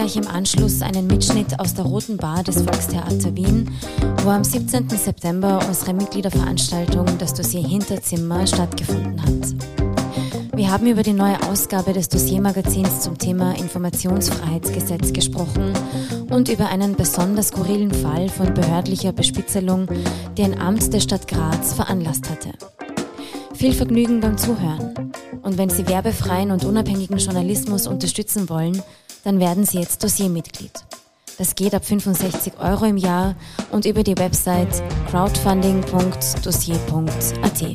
euch im Anschluss einen Mitschnitt aus der Roten Bar des Volkstheater Wien, wo am 17. September unsere Mitgliederveranstaltung Das Dossier Hinterzimmer stattgefunden hat. Wir haben über die neue Ausgabe des Dossiermagazins zum Thema Informationsfreiheitsgesetz gesprochen und über einen besonders skurrilen Fall von behördlicher Bespitzelung, die ein Amt der Stadt Graz veranlasst hatte. Viel Vergnügen beim Zuhören. Und wenn Sie werbefreien und unabhängigen Journalismus unterstützen wollen, dann werden Sie jetzt Dossiermitglied. Das geht ab 65 € im Jahr und über die Website crowdfunding.dossier.at.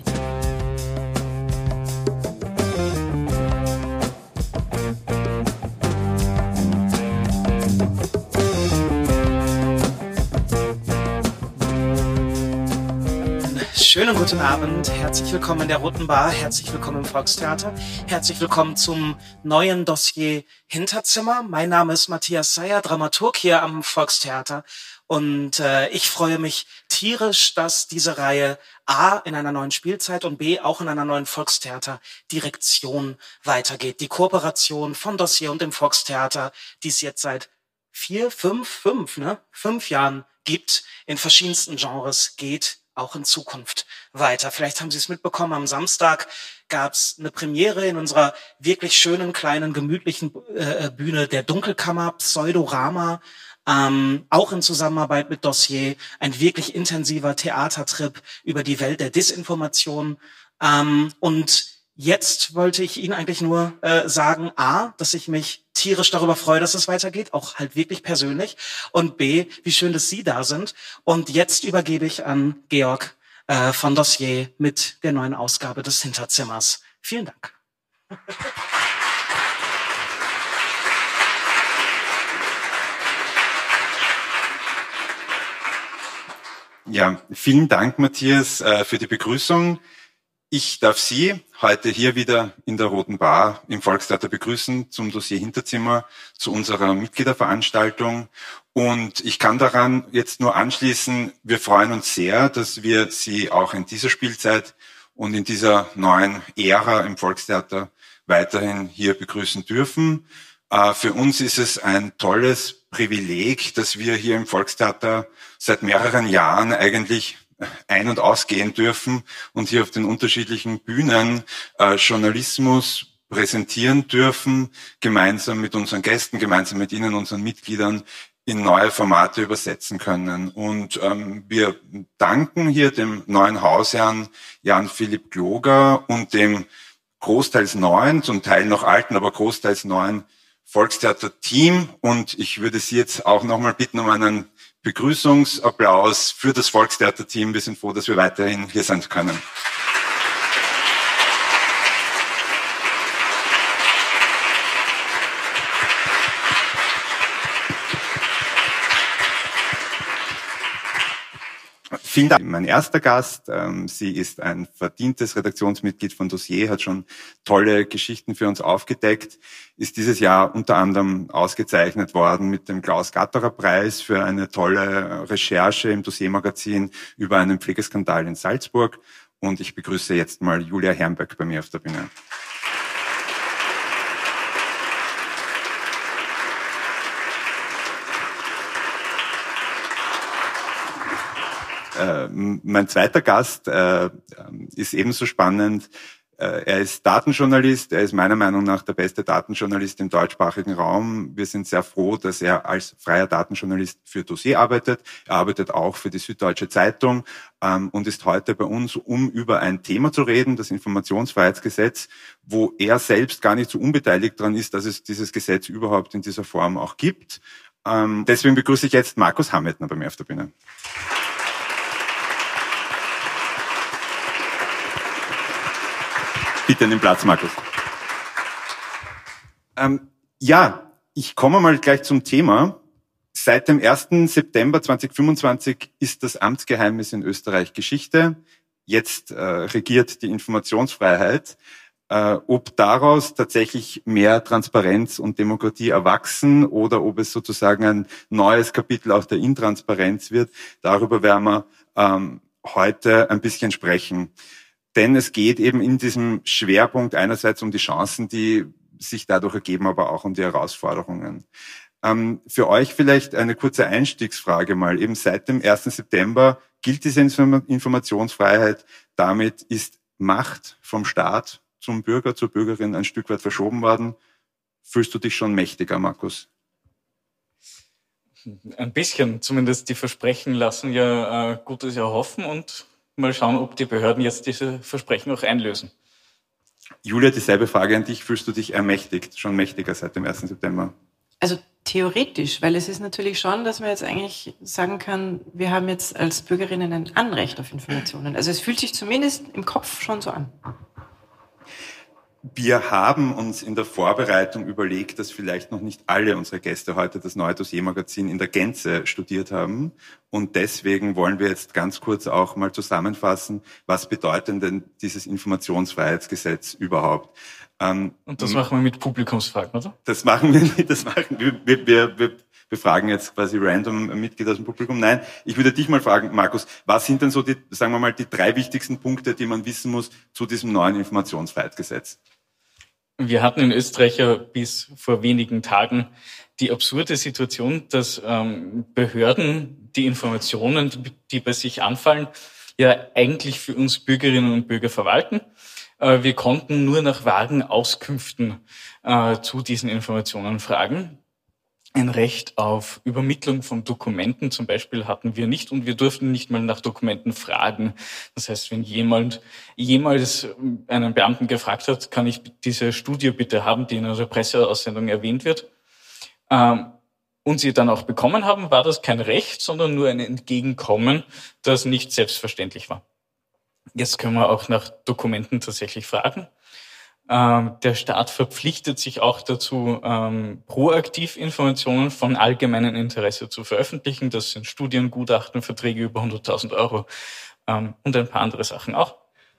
Schönen guten Abend, herzlich willkommen in der Roten Bar, herzlich willkommen im Volkstheater, herzlich willkommen zum neuen Dossier Hinterzimmer. Mein Name ist Matthias Seyer, Dramaturg hier am Volkstheater und ich freue mich tierisch, dass diese Reihe A in einer neuen Spielzeit und B auch in einer neuen Volkstheater-Direktion weitergeht. Die Kooperation von Dossier und dem Volkstheater, die es jetzt seit 5 Jahren gibt, in verschiedensten Genres, geht auch in Zukunft weiter. Vielleicht haben Sie es mitbekommen, am Samstag gab es eine Premiere in unserer wirklich schönen, kleinen, gemütlichen Bühne der Dunkelkammer, Pseudorama, auch in Zusammenarbeit mit Dossier, ein wirklich intensiver Theatertrip über die Welt der Disinformation. Und jetzt wollte ich Ihnen eigentlich nur sagen, A, dass ich mich tierisch darüber freue, dass es weitergeht, auch halt wirklich persönlich. Und B, wie schön, dass Sie da sind. Und jetzt übergebe ich an Georg von Dossier mit der neuen Ausgabe des Hinterzimmers. Vielen Dank. Ja, vielen Dank, Matthias, für die Begrüßung. Ich darf Sie heute hier wieder in der Roten Bar im Volkstheater begrüßen zum Dossier Hinterzimmer, zu unserer Mitgliederveranstaltung. Und ich kann daran jetzt nur anschließen, wir freuen uns sehr, dass wir Sie auch in dieser Spielzeit und in dieser neuen Ära im Volkstheater weiterhin hier begrüßen dürfen. Für uns ist es ein tolles Privileg, dass wir hier im Volkstheater seit mehreren Jahren eigentlich ein- und ausgehen dürfen und hier auf den unterschiedlichen Bühnen Journalismus präsentieren dürfen, gemeinsam mit unseren Gästen, gemeinsam mit Ihnen, unseren Mitgliedern, in neue Formate übersetzen können. Und wir danken hier dem neuen Hausherrn Jan-Philipp Gloger und dem großteils neuen, zum Teil noch alten, aber großteils neuen Volkstheater-Team. Und ich würde Sie jetzt auch nochmal bitten um einen Begrüßungsapplaus für das Volkstheater-Team. Wir sind froh, dass wir weiterhin hier sein können. Vielen Dank. Mein erster Gast, sie ist ein verdientes Redaktionsmitglied von Dossier, hat schon tolle Geschichten für uns aufgedeckt, ist dieses Jahr unter anderem ausgezeichnet worden mit dem Klaus-Gatterer-Preis für eine tolle Recherche im Dossiermagazin über einen Pflegeskandal in Salzburg. Und ich begrüße jetzt mal Julia Hermberg bei mir auf der Bühne. Mein zweiter Gast ist ebenso spannend. Er ist Datenjournalist. Er ist meiner Meinung nach der beste Datenjournalist im deutschsprachigen Raum. Wir sind sehr froh, dass er als freier Datenjournalist für Dossier arbeitet. Er arbeitet auch für die Süddeutsche Zeitung und ist heute bei uns, um über ein Thema zu reden, das Informationsfreiheitsgesetz, wo er selbst gar nicht so unbeteiligt daran ist, dass es dieses Gesetz überhaupt in dieser Form auch gibt. Deswegen begrüße ich jetzt Markus Hametner bei mir auf der Bühne. Bitte nimm Platz, Markus. Ja, ich komme mal gleich zum Thema. Seit dem 1. September 2025 ist das Amtsgeheimnis in Österreich Geschichte. Jetzt regiert die Informationsfreiheit. Ob daraus tatsächlich mehr Transparenz und Demokratie erwachsen oder ob es sozusagen ein neues Kapitel auch der Intransparenz wird, darüber werden wir heute ein bisschen sprechen. Denn es geht eben in diesem Schwerpunkt einerseits um die Chancen, die sich dadurch ergeben, aber auch um die Herausforderungen. Für euch vielleicht eine kurze Einstiegsfrage mal. Eben seit dem 1. September gilt diese Informationsfreiheit. Damit ist Macht vom Staat zum Bürger, zur Bürgerin ein Stück weit verschoben worden. Fühlst du dich schon mächtiger, Markus? Ein bisschen, zumindest die Versprechen lassen ja Gutes erhoffen und mal schauen, ob die Behörden jetzt diese Versprechen auch einlösen. Julia, dieselbe Frage an dich. Fühlst du dich ermächtigt, schon mächtiger seit dem 1. September? Also theoretisch, weil es ist natürlich schon, dass man jetzt eigentlich sagen kann, wir haben jetzt als Bürgerinnen ein Anrecht auf Informationen. Also es fühlt sich zumindest im Kopf schon so an. Wir haben uns in der Vorbereitung überlegt, dass vielleicht noch nicht alle unsere Gäste heute das Neue Dossier-Magazin in der Gänze studiert haben. Und deswegen wollen wir jetzt ganz kurz auch mal zusammenfassen, was bedeutet denn dieses Informationsfreiheitsgesetz überhaupt? Und das machen wir mit Publikumsfragen, oder? Wir fragen jetzt quasi random Mitglieder aus dem Publikum. Nein, ich würde dich mal fragen, Markus, was sind denn so die 3 wichtigsten Punkte, die man wissen muss zu diesem neuen Informationsfreiheitsgesetz? Wir hatten in Österreich ja bis vor wenigen Tagen die absurde Situation, dass Behörden die Informationen, die bei sich anfallen, ja eigentlich für uns Bürgerinnen und Bürger verwalten. Wir konnten nur nach vagen Auskünften zu diesen Informationen fragen. Ein Recht auf Übermittlung von Dokumenten zum Beispiel hatten wir nicht und wir durften nicht mal nach Dokumenten fragen. Das heißt, wenn jemand jemals einen Beamten gefragt hat, kann ich diese Studie bitte haben, die in einer Presseaussendung erwähnt wird, und sie dann auch bekommen haben, war das kein Recht, sondern nur ein Entgegenkommen, das nicht selbstverständlich war. Jetzt können wir auch nach Dokumenten tatsächlich fragen. Der Staat verpflichtet sich auch dazu, proaktiv Informationen von allgemeinem Interesse zu veröffentlichen. Das sind Studien, Gutachten, Verträge über 100.000 Euro und ein paar andere Sachen auch.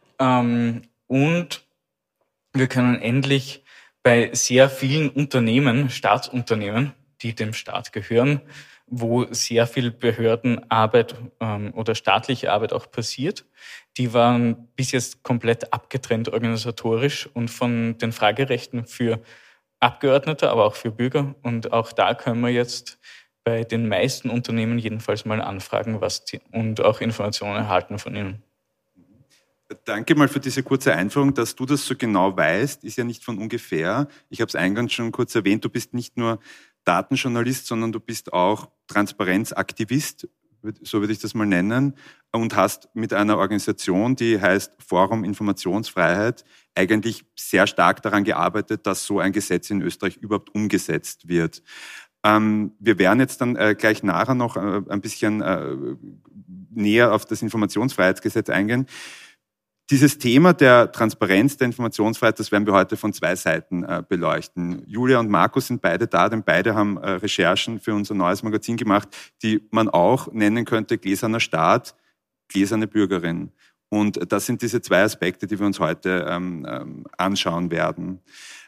Und wir können endlich bei sehr vielen Unternehmen, Staatsunternehmen, die dem Staat gehören, wo sehr viel Behördenarbeit oder staatliche Arbeit auch passiert. Die waren bis jetzt komplett abgetrennt organisatorisch und von den Fragerechten für Abgeordnete, aber auch für Bürger. Und auch da können wir jetzt bei den meisten Unternehmen jedenfalls mal anfragen, und auch Informationen erhalten von ihnen. Danke mal für diese kurze Einführung. Dass du das so genau weißt, ist ja nicht von ungefähr. Ich habe es eingangs schon kurz erwähnt, du bist nicht nur Datenjournalist, sondern du bist auch Transparenzaktivist, so würde ich das mal nennen, und hast mit einer Organisation, die heißt Forum Informationsfreiheit, eigentlich sehr stark daran gearbeitet, dass so ein Gesetz in Österreich überhaupt umgesetzt wird. Wir werden jetzt dann gleich nachher noch ein bisschen näher auf das Informationsfreiheitsgesetz eingehen. Dieses Thema der Transparenz, der Informationsfreiheit, das werden wir heute von 2 Seiten beleuchten. Julia und Markus sind beide da, denn beide haben Recherchen für unser neues Magazin gemacht, die man auch nennen könnte gläserner Staat, gläserne Bürgerin. Und das sind diese 2 Aspekte, die wir uns heute anschauen werden.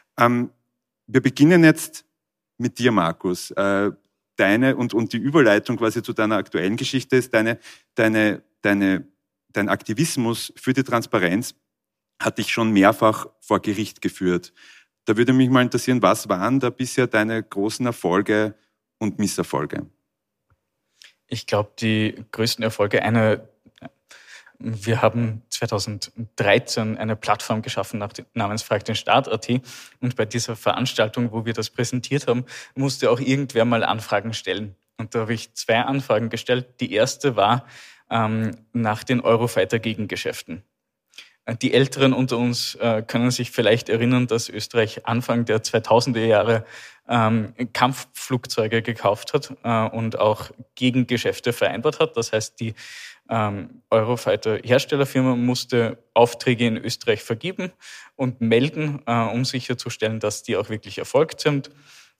Wir beginnen jetzt mit dir, Markus. Deine und die Überleitung quasi zu deiner aktuellen Geschichte ist dein Aktivismus für die Transparenz hat dich schon mehrfach vor Gericht geführt. Da würde mich mal interessieren, was waren da bisher deine großen Erfolge und Misserfolge? Ich glaube, die größten Erfolge, wir haben 2013 eine Plattform geschaffen namens Frag den Staat.at und bei dieser Veranstaltung, wo wir das präsentiert haben, musste auch irgendwer mal Anfragen stellen. Und da habe ich 2 Anfragen gestellt. Die erste war nach den Eurofighter-Gegengeschäften. Die Älteren unter uns können sich vielleicht erinnern, dass Österreich Anfang der 2000er Jahre Kampfflugzeuge gekauft hat und auch Gegengeschäfte vereinbart hat. Das heißt, die Eurofighter-Herstellerfirma musste Aufträge in Österreich vergeben und melden, um sicherzustellen, dass die auch wirklich erfolgt sind.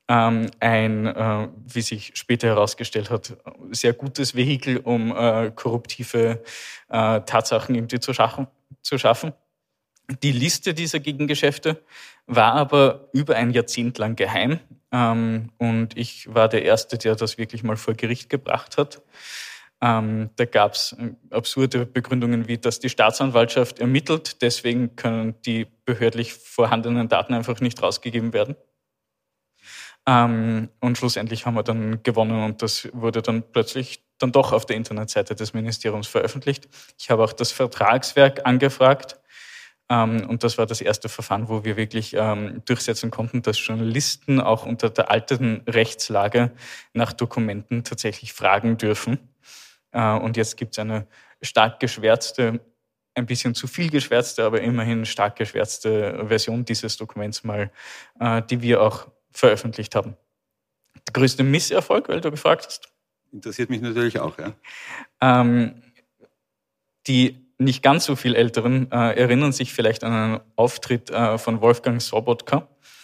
Wie sich später herausgestellt hat, sehr gutes Vehikel, um korruptive Tatsachen irgendwie zu schaffen. Die Liste dieser Gegengeschäfte war aber über ein Jahrzehnt lang geheim. Und ich war der Erste, der das wirklich mal vor Gericht gebracht hat. Da gab es absurde Begründungen wie, dass die Staatsanwaltschaft ermittelt, deswegen können die behördlich vorhandenen Daten einfach nicht rausgegeben werden. Und schlussendlich haben wir dann gewonnen und das wurde dann plötzlich dann doch auf der Internetseite des Ministeriums veröffentlicht. Ich habe auch das Vertragswerk angefragt und das war das erste Verfahren, wo wir wirklich durchsetzen konnten, dass Journalisten auch unter der alten Rechtslage nach Dokumenten tatsächlich fragen dürfen. Und jetzt gibt es eine stark geschwärzte, ein bisschen zu viel geschwärzte, aber immerhin stark geschwärzte Version dieses Dokuments mal, die wir auch veröffentlicht haben. Der größte Misserfolg, weil du gefragt hast? Interessiert mich natürlich auch, ja. Die nicht ganz so viel Älteren erinnern sich vielleicht an einen Auftritt von Wolfgang Sobotka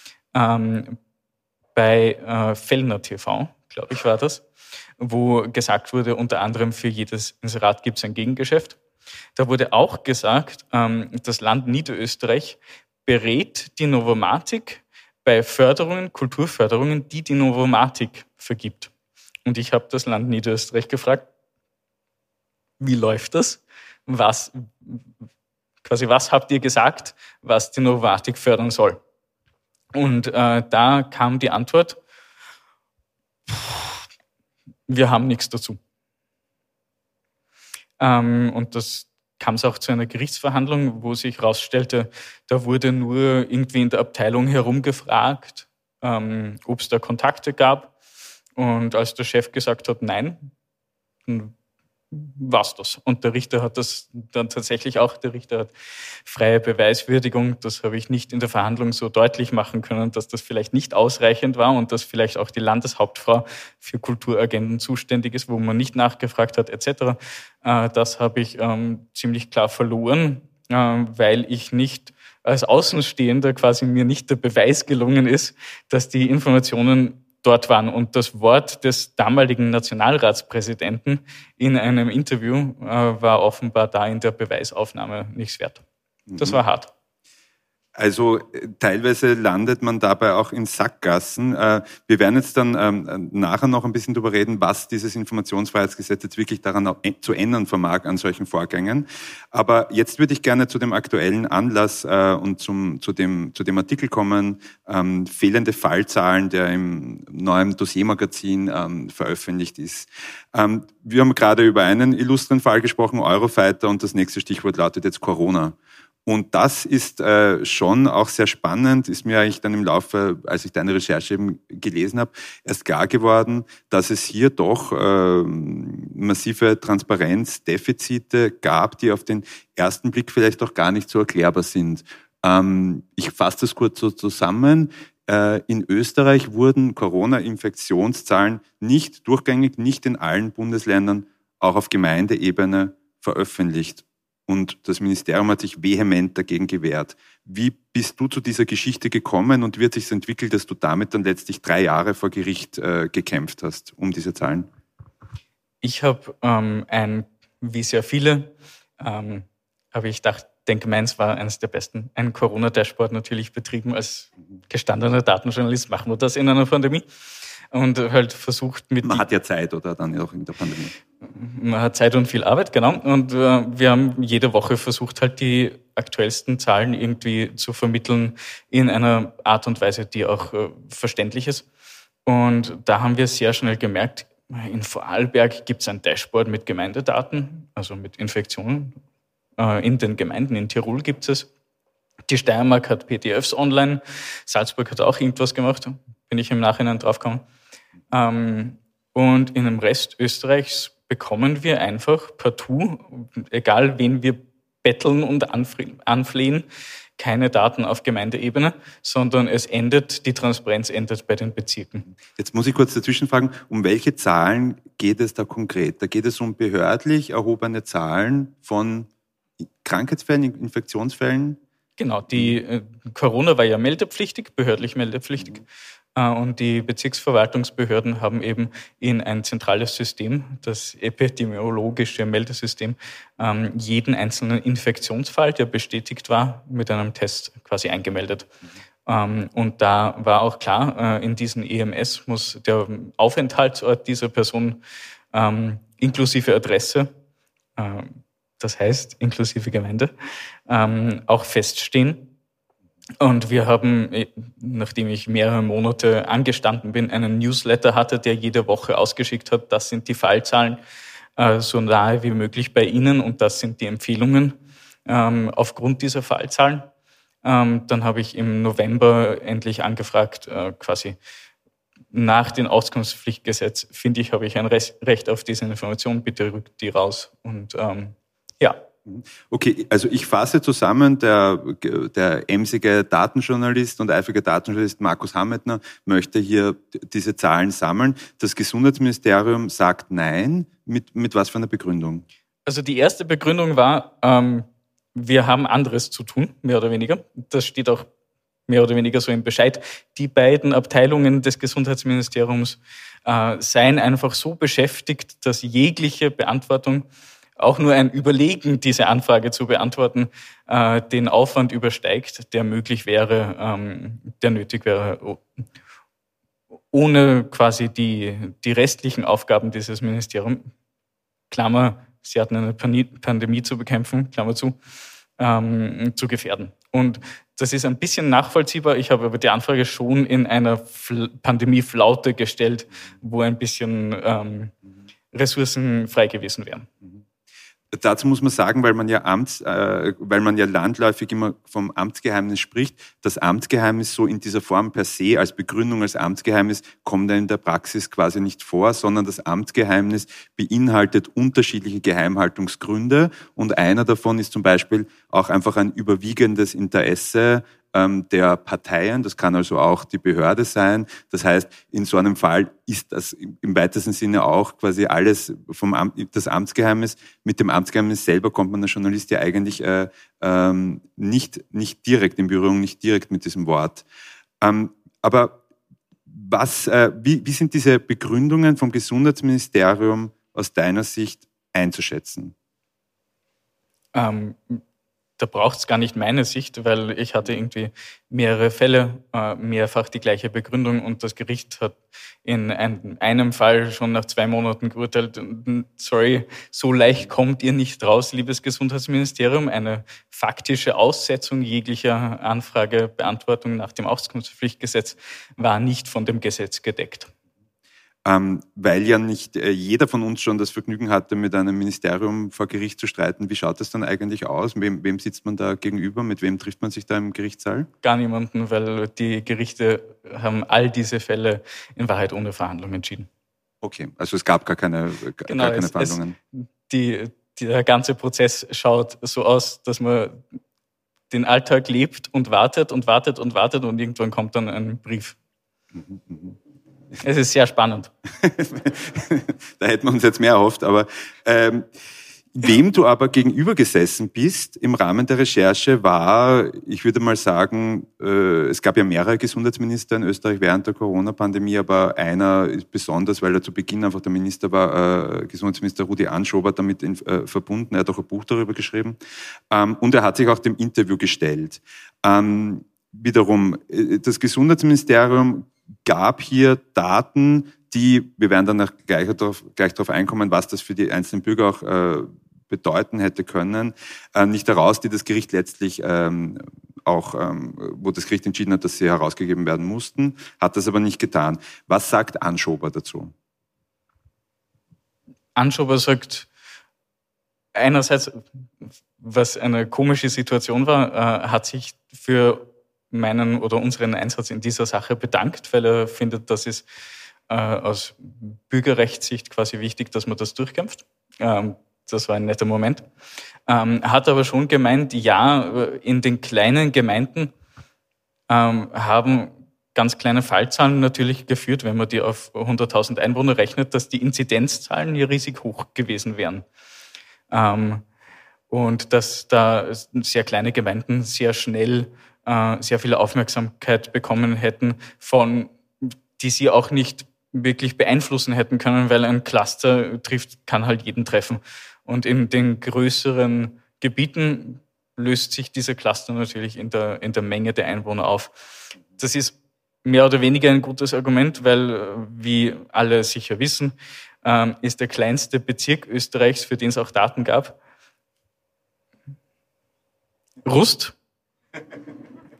bei Fellner TV, glaube ich, war das, wo gesagt wurde, unter anderem für jedes Inserat gibt es ein Gegengeschäft. Da wurde auch gesagt, das Land Niederösterreich berät die Novomatic bei Förderungen, Kulturförderungen, die Novomatic vergibt. Und ich habe das Land Niederösterreich gefragt, wie läuft das? Was habt ihr gesagt, was die Novomatic fördern soll? Und da kam die Antwort, wir haben nichts dazu. Und das kam es auch zu einer Gerichtsverhandlung, wo sich herausstellte, da wurde nur irgendwie in der Abteilung herumgefragt, ob es da Kontakte gab. Und als der Chef gesagt hat, nein, dann war's das. Und der Richter hat das dann tatsächlich auch, der Richter hat freie Beweiswürdigung. Das habe ich nicht in der Verhandlung so deutlich machen können, dass das vielleicht nicht ausreichend war und dass vielleicht auch die Landeshauptfrau für Kulturagenden zuständig ist, wo man nicht nachgefragt hat, etc. Das habe ich ziemlich klar verloren, weil ich nicht als Außenstehender quasi mir nicht der Beweis gelungen ist, dass die Informationen dort waren. Und das Wort des damaligen Nationalratspräsidenten in einem Interview war offenbar da in der Beweisaufnahme nichts wert. Das war hart. Also teilweise landet man dabei auch in Sackgassen. Wir werden jetzt dann nachher noch ein bisschen darüber reden, was dieses Informationsfreiheitsgesetz jetzt wirklich daran zu ändern vermag an solchen Vorgängen. Aber jetzt würde ich gerne zu dem aktuellen Anlass und zu dem Artikel kommen, fehlende Fallzahlen, der im neuen Dossiermagazin veröffentlicht ist. Wir haben gerade über einen illustren Fall gesprochen, Eurofighter, und das nächste Stichwort lautet jetzt Corona. Und das ist schon auch sehr spannend, ist mir eigentlich dann im Laufe, als ich deine Recherche eben gelesen habe, erst klar geworden, dass es hier doch massive Transparenzdefizite gab, die auf den ersten Blick vielleicht auch gar nicht so erklärbar sind. Ich fasse das kurz so zusammen. In Österreich wurden Corona-Infektionszahlen nicht durchgängig, nicht in allen Bundesländern, auch auf Gemeindeebene veröffentlicht. Und das Ministerium hat sich vehement dagegen gewehrt. Wie bist du zu dieser Geschichte gekommen und wie hat sich entwickelt, dass du damit dann letztlich 3 Jahre vor Gericht gekämpft hast, um diese Zahlen? Ich habe wie sehr viele, aber ich denke, meins war eines der besten, ein Corona-Dashboard natürlich betrieben. Als gestandener Datenjournalist machen wir das in einer Pandemie. Und halt versucht mit... Man hat ja Zeit, oder dann auch in der Pandemie? Man hat Zeit und viel Arbeit, genau. Und wir haben jede Woche versucht, halt die aktuellsten Zahlen irgendwie zu vermitteln in einer Art und Weise, die auch verständlich ist. Und da haben wir sehr schnell gemerkt, in Vorarlberg gibt es ein Dashboard mit Gemeindedaten, also mit Infektionen in den Gemeinden. In Tirol gibt es. Die Steiermark hat PDFs online. Salzburg hat auch irgendwas gemacht. Bin ich im Nachhinein draufgekommen. Und in dem Rest Österreichs bekommen wir einfach partout, egal wen wir betteln und anflehen, keine Daten auf Gemeindeebene, sondern die Transparenz endet bei den Bezirken. Jetzt muss ich kurz dazwischen fragen, um welche Zahlen geht es da konkret? Da geht es um behördlich erhobene Zahlen von Krankheitsfällen, Infektionsfällen? Genau, die Corona war ja meldepflichtig, behördlich meldepflichtig. Und die Bezirksverwaltungsbehörden haben eben in ein zentrales System, das epidemiologische Meldesystem, jeden einzelnen Infektionsfall, der bestätigt war, mit einem Test quasi eingemeldet. Und da war auch klar, in diesen EMS muss der Aufenthaltsort dieser Person inklusive Adresse, das heißt inklusive Gemeinde, auch feststehen. Und wir haben, nachdem ich mehrere Monate angestanden bin, einen Newsletter hatte, der jede Woche ausgeschickt hat, das sind die Fallzahlen so nahe wie möglich bei Ihnen und das sind die Empfehlungen aufgrund dieser Fallzahlen. Dann habe ich im November endlich angefragt, quasi nach dem Auskunftspflichtgesetz, finde ich, habe ich ein Recht auf diese Information, bitte rückt die raus. Und ja. Okay, also ich fasse zusammen, der emsige Datenjournalist und eifrige Datenjournalist Markus Hametner möchte hier diese Zahlen sammeln. Das Gesundheitsministerium sagt nein. Mit was für einer Begründung? Also die erste Begründung war, wir haben anderes zu tun, mehr oder weniger. Das steht auch mehr oder weniger so im Bescheid. Die beiden Abteilungen des Gesundheitsministeriums seien einfach so beschäftigt, dass jegliche Beantwortung, auch nur ein Überlegen, diese Anfrage zu beantworten, den Aufwand übersteigt, der möglich wäre, der nötig wäre, ohne quasi die restlichen Aufgaben dieses Ministeriums, Klammer, sie hatten eine Pandemie zu bekämpfen, Klammer zu gefährden. Und das ist ein bisschen nachvollziehbar. Ich habe aber die Anfrage schon in einer Pandemieflaute gestellt, wo ein bisschen Ressourcen frei gewesen wären. Dazu muss man sagen, weil man ja landläufig immer vom Amtsgeheimnis spricht, das Amtsgeheimnis so in dieser Form per se als Begründung als Amtsgeheimnis kommt ja in der Praxis quasi nicht vor, sondern das Amtsgeheimnis beinhaltet unterschiedliche Geheimhaltungsgründe und einer davon ist zum Beispiel auch einfach ein überwiegendes Interesse der Parteien, das kann also auch die Behörde sein. Das heißt, in so einem Fall ist das im weitesten Sinne auch quasi alles vom das Amtsgeheimnis. Mit dem Amtsgeheimnis selber kommt man als Journalist ja eigentlich nicht direkt in Berührung, nicht direkt mit diesem Wort. Aber wie sind diese Begründungen vom Gesundheitsministerium aus deiner Sicht einzuschätzen? Da braucht es gar nicht meine Sicht, weil ich hatte irgendwie mehrere Fälle, mehrfach die gleiche Begründung und das Gericht hat in einem Fall schon nach 2 Monaten geurteilt, sorry, so leicht kommt ihr nicht raus, liebes Gesundheitsministerium. Eine faktische Aussetzung jeglicher Anfragebeantwortung nach dem Auskunftspflichtgesetz war nicht von dem Gesetz gedeckt. Weil ja nicht jeder von uns schon das Vergnügen hatte, mit einem Ministerium vor Gericht zu streiten. Wie schaut das dann eigentlich aus? Wem sitzt man da gegenüber? Mit wem trifft man sich da im Gerichtssaal? Gar niemanden, weil die Gerichte haben all diese Fälle in Wahrheit ohne Verhandlung entschieden. Okay, also es gab gar keine Verhandlungen. Der ganze Prozess schaut so aus, dass man den Alltag lebt und wartet und wartet und wartet und irgendwann kommt dann ein Brief. Es ist sehr spannend. Da hätten wir uns jetzt mehr erhofft, aber wem du aber gegenüber gesessen bist im Rahmen der Recherche war, ich würde mal sagen, es gab ja mehrere Gesundheitsminister in Österreich während der Corona-Pandemie, aber einer ist besonders, weil er zu Beginn einfach der Minister war, Gesundheitsminister Rudi Anschober damit verbunden. Er hat auch ein Buch darüber geschrieben und er hat sich auch dem Interview gestellt. Wiederum, das Gesundheitsministerium gab hier Daten, die, wir werden dann gleich darauf einkommen, was das für die einzelnen Bürger auch bedeuten hätte können, nicht heraus, die das Gericht letztlich wo das Gericht entschieden hat, dass sie herausgegeben werden mussten, hat das aber nicht getan. Was sagt Anschober dazu? Anschober sagt einerseits, was eine komische Situation war, hat sich für meinen oder unseren Einsatz in dieser Sache bedankt, weil er findet, das ist aus Bürgerrechtssicht quasi wichtig, dass man das durchkämpft. Das war ein netter Moment. Hat aber schon gemeint, ja, in den kleinen Gemeinden haben ganz kleine Fallzahlen natürlich geführt, wenn man die auf 100.000 Einwohner rechnet, dass die Inzidenzzahlen hier riesig hoch gewesen wären. Und dass da sehr kleine Gemeinden sehr schnell sehr viel Aufmerksamkeit bekommen hätten, die sie auch nicht wirklich beeinflussen hätten können, weil ein Cluster kann halt jeden treffen. Und in den größeren Gebieten löst sich dieser Cluster natürlich in der Menge der Einwohner auf. Das ist mehr oder weniger ein gutes Argument, weil, wie alle sicher wissen, ist der kleinste Bezirk Österreichs, für den es auch Daten gab, Rust.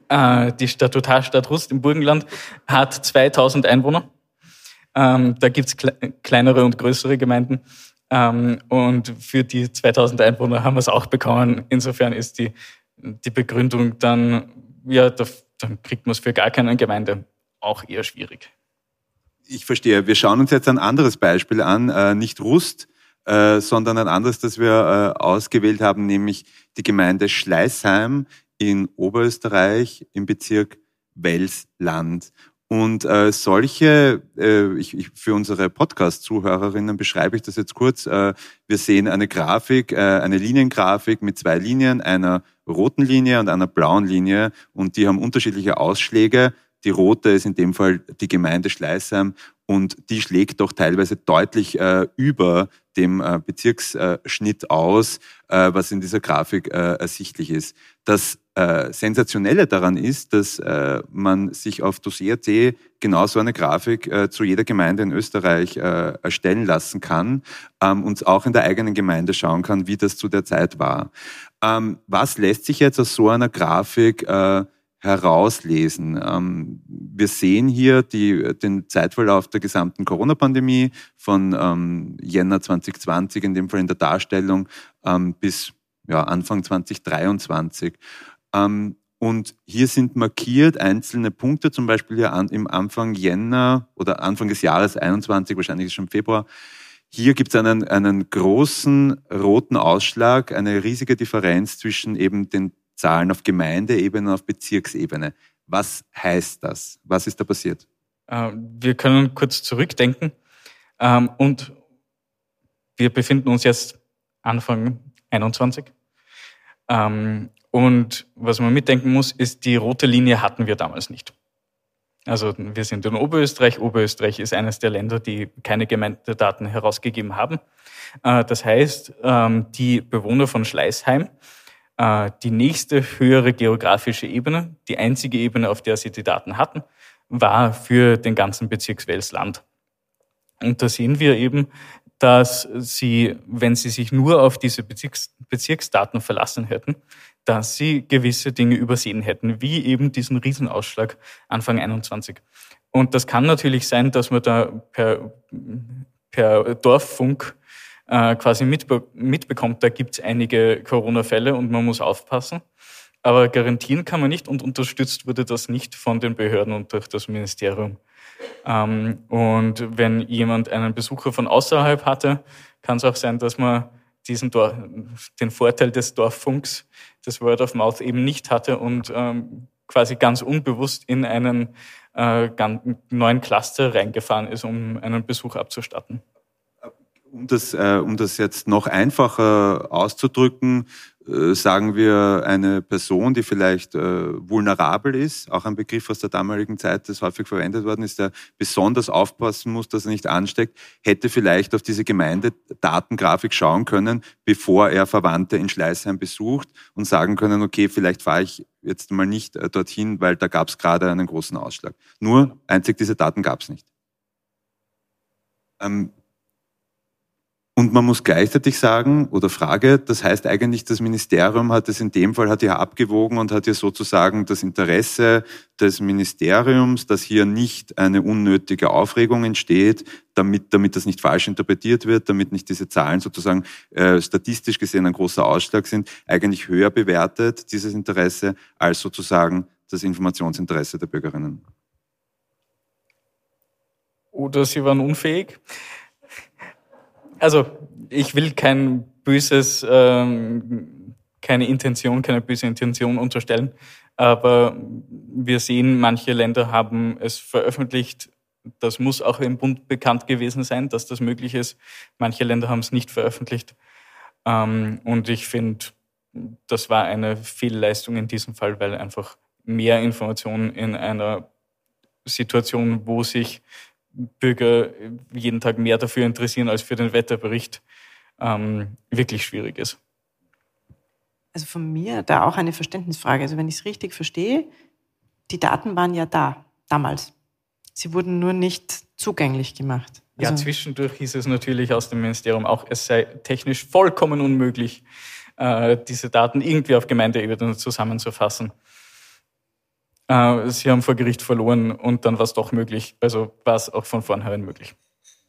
Die Statutarstadt Rust im Burgenland hat 2000 Einwohner. Da gibt's kleinere und größere Gemeinden. Und für die 2000 Einwohner haben wir es auch bekommen. Insofern ist die Begründung dann, dann kriegt man es für gar keine Gemeinde auch eher schwierig. Ich verstehe. Wir schauen uns jetzt ein anderes Beispiel an, nicht Rust, sondern ein anderes, das wir ausgewählt haben, nämlich die Gemeinde Schleißheim in Oberösterreich im Bezirk Welsland. Und für unsere Podcast-Zuhörerinnen beschreibe ich das jetzt kurz. Wir sehen eine Grafik, eine Liniengrafik mit 2 Linien, einer roten Linie und einer blauen Linie, und die haben unterschiedliche Ausschläge. Die rote ist in dem Fall die Gemeinde Schleißheim, und die schlägt doch teilweise deutlich über dem Bezirksschnitt aus, was in dieser Grafik ersichtlich ist. Das Sensationelle daran ist, dass man sich auf Dossier.at genau so eine Grafik zu jeder Gemeinde in Österreich erstellen lassen kann und auch in der eigenen Gemeinde schauen kann, wie das zu der Zeit war. Was lässt sich jetzt aus so einer Grafik herauslesen? Wir sehen hier den Zeitverlauf der gesamten Corona-Pandemie von Jänner 2020, in dem Fall in der Darstellung, bis Anfang 2023. Und hier sind markiert einzelne Punkte, zum Beispiel hier im Anfang Jänner oder Anfang des Jahres 21, wahrscheinlich ist es schon Februar. Hier gibt es einen großen roten Ausschlag, eine riesige Differenz zwischen eben den Zahlen auf Gemeindeebene und auf Bezirksebene. Was heißt das? Was ist da passiert? Wir können kurz zurückdenken und wir befinden uns jetzt Anfang 21. Und was man mitdenken muss, ist, die rote Linie hatten wir damals nicht. Also wir sind in Oberösterreich. Oberösterreich ist eines der Länder, die keine Gemeindedaten herausgegeben haben. Das heißt, die Bewohner von Schleißheim, die nächste höhere geografische Ebene, die einzige Ebene, auf der sie die Daten hatten, war für den ganzen Bezirk Welsland. Und da sehen wir eben, dass sie, wenn sie sich nur auf diese Bezirksdaten verlassen hätten, dass sie gewisse Dinge übersehen hätten, wie eben diesen Riesenausschlag Anfang 21. Und das kann natürlich sein, dass man da per Dorffunk quasi mitbekommt, da gibt es einige Corona-Fälle und man muss aufpassen. Aber garantieren kann man nicht, und unterstützt wurde das nicht von den Behörden und durch das Ministerium. Und wenn jemand einen Besucher von außerhalb hatte, kann es auch sein, dass man den Vorteil des Dorffunks, des Word of Mouth eben nicht hatte und quasi ganz unbewusst in einen ganz neuen Cluster reingefahren ist, um einen Besuch abzustatten. Um das jetzt noch einfacher auszudrücken, sagen wir eine Person, die vielleicht vulnerabel ist, auch ein Begriff aus der damaligen Zeit, das häufig verwendet worden ist, der besonders aufpassen muss, dass er nicht ansteckt, hätte vielleicht auf diese Gemeindedatengrafik schauen können, bevor er Verwandte in Schleißheim besucht, und sagen können, okay, vielleicht fahre ich jetzt mal nicht dorthin, weil da gab es gerade einen großen Ausschlag. Nur einzig diese Daten gab es nicht. Und man muss gleichzeitig sagen, oder Frage, das heißt eigentlich, das Ministerium hat es in dem Fall, hat ja abgewogen und hat ja sozusagen das Interesse des Ministeriums, dass hier nicht eine unnötige Aufregung entsteht, damit das nicht falsch interpretiert wird, damit nicht diese Zahlen sozusagen statistisch gesehen ein großer Ausschlag sind, eigentlich höher bewertet, dieses Interesse, als sozusagen das Informationsinteresse der Bürgerinnen. Oder sie waren unfähig. Also ich will keine böse Intention unterstellen, aber wir sehen, manche Länder haben es veröffentlicht. Das muss auch im Bund bekannt gewesen sein, dass das möglich ist. Manche Länder haben es nicht veröffentlicht. Und ich finde, das war eine Fehlleistung in diesem Fall, weil einfach mehr Informationen in einer Situation, wo sich Bürger jeden Tag mehr dafür interessieren als für den Wetterbericht, wirklich schwierig ist. Also von mir da auch eine Verständnisfrage. Also wenn ich es richtig verstehe, die Daten waren ja da, damals. Sie wurden nur nicht zugänglich gemacht. Also ja, zwischendurch hieß es natürlich aus dem Ministerium auch, es sei technisch vollkommen unmöglich, diese Daten irgendwie auf Gemeindeebene zusammenzufassen. sie haben vor Gericht verloren und dann war es doch möglich. Also war es auch von vornherein möglich.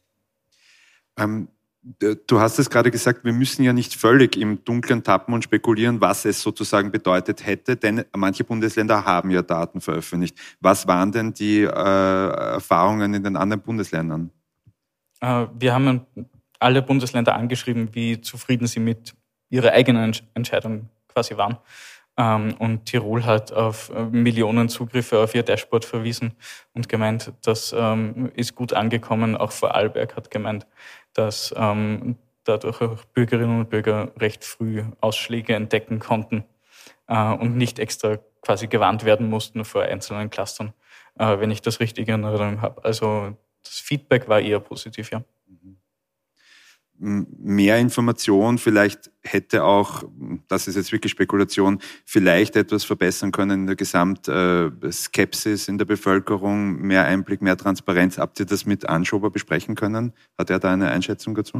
Du hast es gerade gesagt, wir müssen ja nicht völlig im Dunkeln tappen und spekulieren, was es sozusagen bedeutet hätte, denn manche Bundesländer haben ja Daten veröffentlicht. Was waren denn die Erfahrungen in den anderen Bundesländern? Wir haben alle Bundesländer angeschrieben, wie zufrieden sie mit ihrer eigenen Entscheidung quasi waren. Und Tirol hat auf Millionen Zugriffe auf ihr Dashboard verwiesen und gemeint, das ist gut angekommen. Auch Vorarlberg hat gemeint, dass dadurch auch Bürgerinnen und Bürger recht früh Ausschläge entdecken konnten und nicht extra quasi gewarnt werden mussten vor einzelnen Clustern, wenn ich das richtig in Erinnerung habe. Also das Feedback war eher positiv, ja. Mehr Information vielleicht hätte auch, das ist jetzt wirklich Spekulation, vielleicht etwas verbessern können in der Gesamtskepsis in der Bevölkerung, mehr Einblick, mehr Transparenz. Habt ihr das mit Anschober besprechen können? Hat er da eine Einschätzung dazu?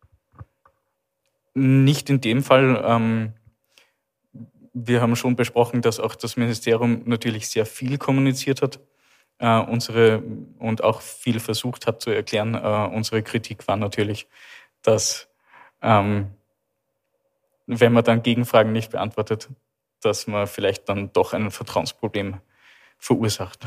Nicht in dem Fall. Wir haben schon besprochen, dass auch das Ministerium natürlich sehr viel kommuniziert hat. Und auch viel versucht hat zu erklären. Unsere Kritik war natürlich, dass wenn man dann Gegenfragen nicht beantwortet, dass man vielleicht dann doch ein Vertrauensproblem verursacht.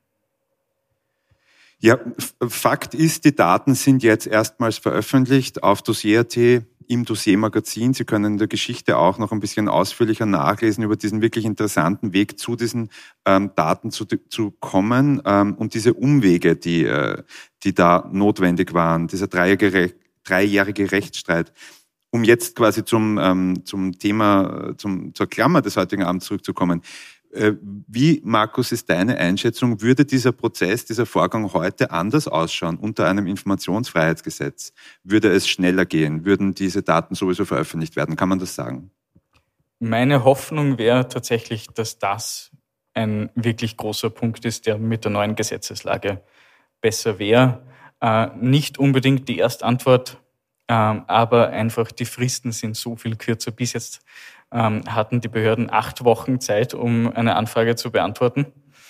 Ja, Fakt ist, die Daten sind jetzt erstmals veröffentlicht auf Dossier.at im Dossiermagazin. Sie können in der Geschichte auch noch ein bisschen ausführlicher nachlesen über diesen wirklich interessanten Weg zu diesen Daten zu kommen und diese Umwege, die da notwendig waren, dieser dreijährige Rechtsstreit. Um jetzt quasi zum Thema, zur Klammer des heutigen Abends zurückzukommen. Wie, Markus, ist deine Einschätzung, würde dieser Prozess, dieser Vorgang heute anders ausschauen unter einem Informationsfreiheitsgesetz? Würde es schneller gehen? Würden diese Daten sowieso veröffentlicht werden? Kann man das sagen? Meine Hoffnung wäre tatsächlich, dass das ein wirklich großer Punkt ist, der mit der neuen Gesetzeslage besser wäre. Nicht unbedingt die Erstantwort, aber einfach die Fristen sind so viel kürzer. Bis jetzt hatten die Behörden 8 Wochen Zeit, um eine Anfrage zu beantworten.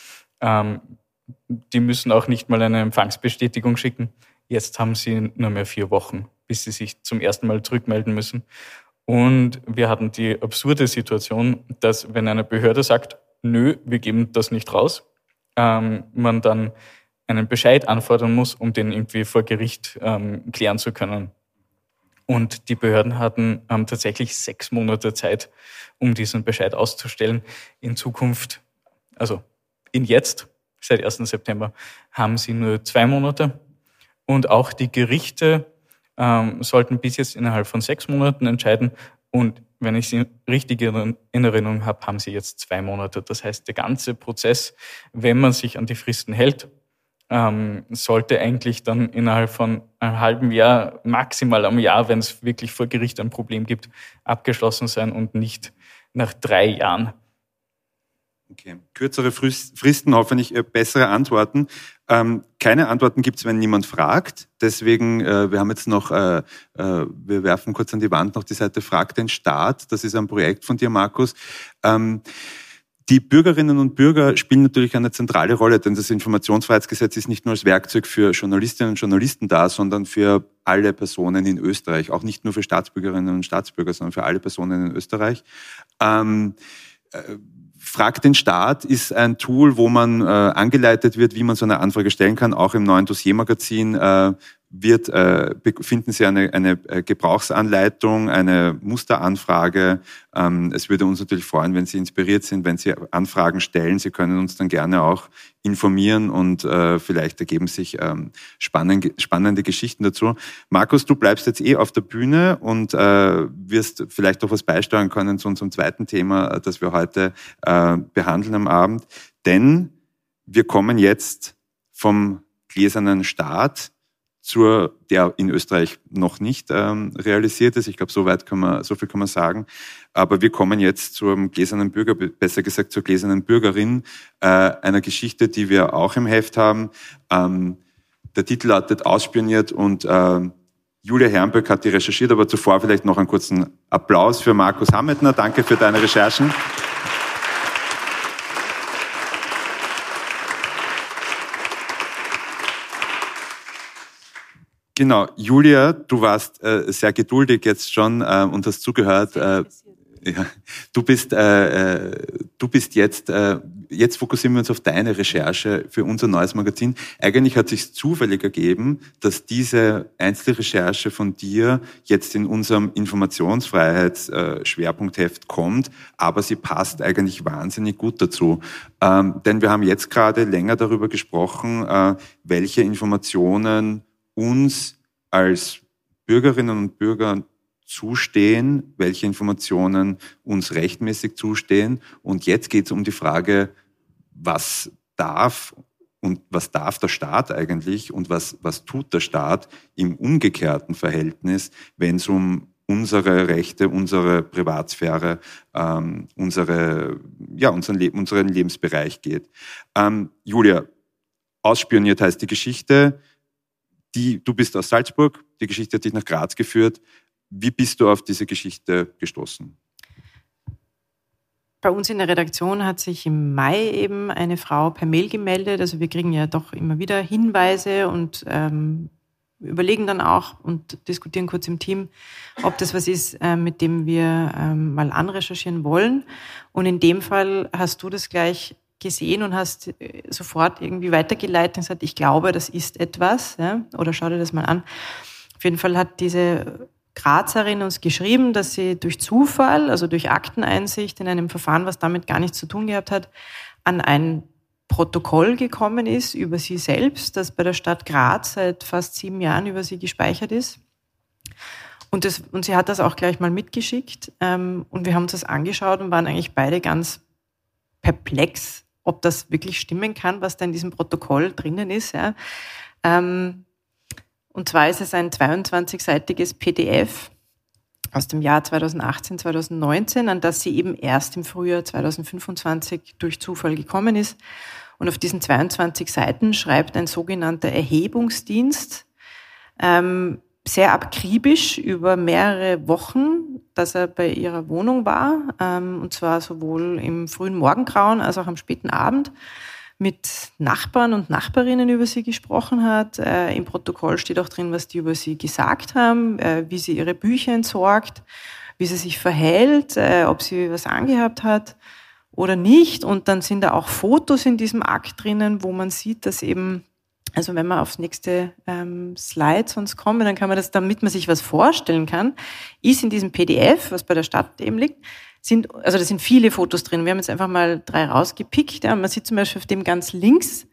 Die müssen auch nicht mal eine Empfangsbestätigung schicken. Jetzt haben sie nur mehr 4 Wochen, bis sie sich zum ersten Mal zurückmelden müssen. Und wir hatten die absurde Situation, dass wenn eine Behörde sagt, nö, wir geben das nicht raus, man dann einen Bescheid anfordern muss, um den irgendwie vor Gericht klären zu können. Und die Behörden haben tatsächlich 6 Monate Zeit, um diesen Bescheid auszustellen. In Zukunft, also jetzt, seit 1. September, haben sie nur 2 Monate. Und auch die Gerichte sollten bis jetzt innerhalb von 6 Monaten entscheiden. Und wenn ich sie richtig in Erinnerung habe, haben sie jetzt 2 Monate. Das heißt, der ganze Prozess, wenn man sich an die Fristen hält, sollte eigentlich dann innerhalb von einem halben Jahr, maximal einem Jahr, wenn es wirklich vor Gericht ein Problem gibt, abgeschlossen sein und nicht nach 3 Jahren. Okay. Kürzere Fristen, hoffentlich bessere Antworten. Keine Antworten gibt es, wenn niemand fragt. Deswegen, wir haben jetzt noch, wir werfen kurz an die Wand noch die Seite Frag den Staat. Das ist ein Projekt von dir, Markus. Die Bürgerinnen und Bürger spielen natürlich eine zentrale Rolle, denn das Informationsfreiheitsgesetz ist nicht nur als Werkzeug für Journalistinnen und Journalisten da, sondern für alle Personen in Österreich. Auch nicht nur für Staatsbürgerinnen und Staatsbürger, sondern für alle Personen in Österreich. Frag den Staat ist ein Tool, wo man angeleitet wird, wie man so eine Anfrage stellen kann. Auch im neuen Dossiermagazin finden Sie eine Gebrauchsanleitung, eine Musteranfrage. Es würde uns natürlich freuen, wenn Sie inspiriert sind, wenn Sie Anfragen stellen. Sie können uns dann gerne auch informieren und vielleicht ergeben sich spannende Geschichten dazu. Markus, du bleibst jetzt auf der Bühne und wirst vielleicht auch was beisteuern können zu unserem zweiten Thema, das wir heute behandeln am Abend. Denn wir kommen jetzt vom gläsernen Staat der in Österreich noch nicht realisiert ist. Ich glaube, so viel kann man sagen. Aber wir kommen jetzt zum gläsernen Bürger, besser gesagt zur gläsernen Bürgerin, einer Geschichte, die wir auch im Heft haben. Der Titel lautet Ausspioniert und Julia Herrenböck hat die recherchiert, aber zuvor vielleicht noch einen kurzen Applaus für Markus Hammetner. Danke für deine Recherchen. Genau, Julia, du warst sehr geduldig jetzt schon und hast zugehört. Ja, du bist jetzt fokussieren wir uns auf deine Recherche für unser neues Magazin. Eigentlich hat sich zufällig ergeben, dass diese Einzelrecherche von dir jetzt in unserem Informationsfreiheitsschwerpunktheft kommt, aber sie passt eigentlich wahnsinnig gut dazu. Denn wir haben jetzt gerade länger darüber gesprochen, welche Informationen uns als Bürgerinnen und Bürger zustehen, welche Informationen uns rechtmäßig zustehen. Und jetzt geht es um die Frage, was darf der Staat eigentlich und was tut der Staat im umgekehrten Verhältnis, wenn es um unsere Rechte, unsere Privatsphäre, unseren Lebensbereich geht. Julia, ausspioniert heißt die Geschichte. Du bist aus Salzburg, die Geschichte hat dich nach Graz geführt. Wie bist du auf diese Geschichte gestoßen? Bei uns in der Redaktion hat sich im Mai eben eine Frau per Mail gemeldet. Also wir kriegen ja doch immer wieder Hinweise und überlegen dann auch und diskutieren kurz im Team, ob das was ist, mit dem wir mal anrecherchieren wollen. Und in dem Fall hast du das gleich gesehen und hast sofort irgendwie weitergeleitet und gesagt, ich glaube, das ist etwas, ja? Oder schau dir das mal an. Auf jeden Fall hat diese Grazerin uns geschrieben, dass sie durch Zufall, also durch Akteneinsicht in einem Verfahren, was damit gar nichts zu tun gehabt hat, an ein Protokoll gekommen ist über sie selbst, das bei der Stadt Graz seit fast 7 Jahren über sie gespeichert ist. Und sie hat das auch gleich mal mitgeschickt. Und wir haben uns das angeschaut und waren eigentlich beide ganz perplex, ob das wirklich stimmen kann, was da in diesem Protokoll drinnen ist. Ja. Und zwar ist es ein 22-seitiges PDF aus dem Jahr 2018, 2019, an das sie eben erst im Frühjahr 2025 durch Zufall gekommen ist. Und auf diesen 22 Seiten schreibt ein sogenannter Erhebungsdienst sehr akribisch über mehrere Wochen, dass er bei ihrer Wohnung war, und zwar sowohl im frühen Morgengrauen als auch am späten Abend, mit Nachbarn und Nachbarinnen über sie gesprochen hat. Im Protokoll steht auch drin, was die über sie gesagt haben, wie sie ihre Bücher entsorgt, wie sie sich verhält, ob sie was angehabt hat oder nicht. Und dann sind da auch Fotos in diesem Akt drinnen, wo man sieht, dass eben, also wenn wir aufs nächste Slide sonst kommen, dann kann man das, damit man sich was vorstellen kann, ist in diesem PDF, was bei der Stadt eben liegt, da sind viele Fotos drin. Wir haben jetzt einfach mal 3 rausgepickt. Ja. Man sieht zum Beispiel auf dem ganz links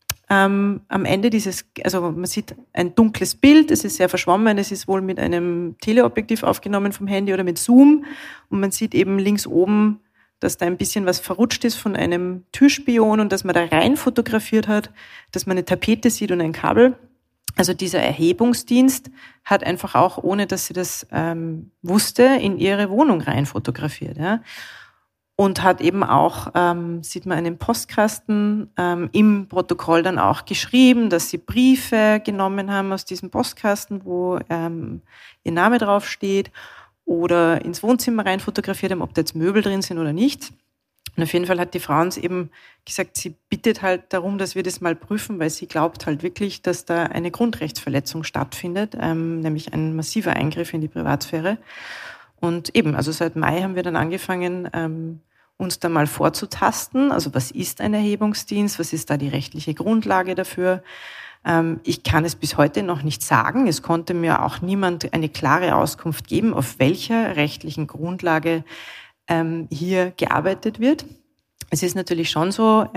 am Ende man sieht ein dunkles Bild, es ist sehr verschwommen, es ist wohl mit einem Teleobjektiv aufgenommen vom Handy oder mit Zoom. Und man sieht eben links oben, dass da ein bisschen was verrutscht ist von einem Türspion und dass man da rein fotografiert hat, dass man eine Tapete sieht und ein Kabel. Also dieser Erhebungsdienst hat einfach auch, ohne dass sie das wusste, in ihre Wohnung rein fotografiert. Ja? Und hat eben auch, sieht man einen Postkasten, im Protokoll dann auch geschrieben, dass sie Briefe genommen haben aus diesem Postkasten, wo ihr Name draufsteht, oder ins Wohnzimmer rein fotografiert haben, ob da jetzt Möbel drin sind oder nicht. Und auf jeden Fall hat die Frau uns eben gesagt, sie bittet halt darum, dass wir das mal prüfen, weil sie glaubt halt wirklich, dass da eine Grundrechtsverletzung stattfindet, nämlich ein massiver Eingriff in die Privatsphäre. Und eben, also seit Mai haben wir dann angefangen, uns da mal vorzutasten. Also was ist ein Erhebungsdienst? Was ist da die rechtliche Grundlage dafür? Ich kann es bis heute noch nicht sagen. Es konnte mir auch niemand eine klare Auskunft geben, auf welcher rechtlichen Grundlage hier gearbeitet wird. Es ist natürlich schon so,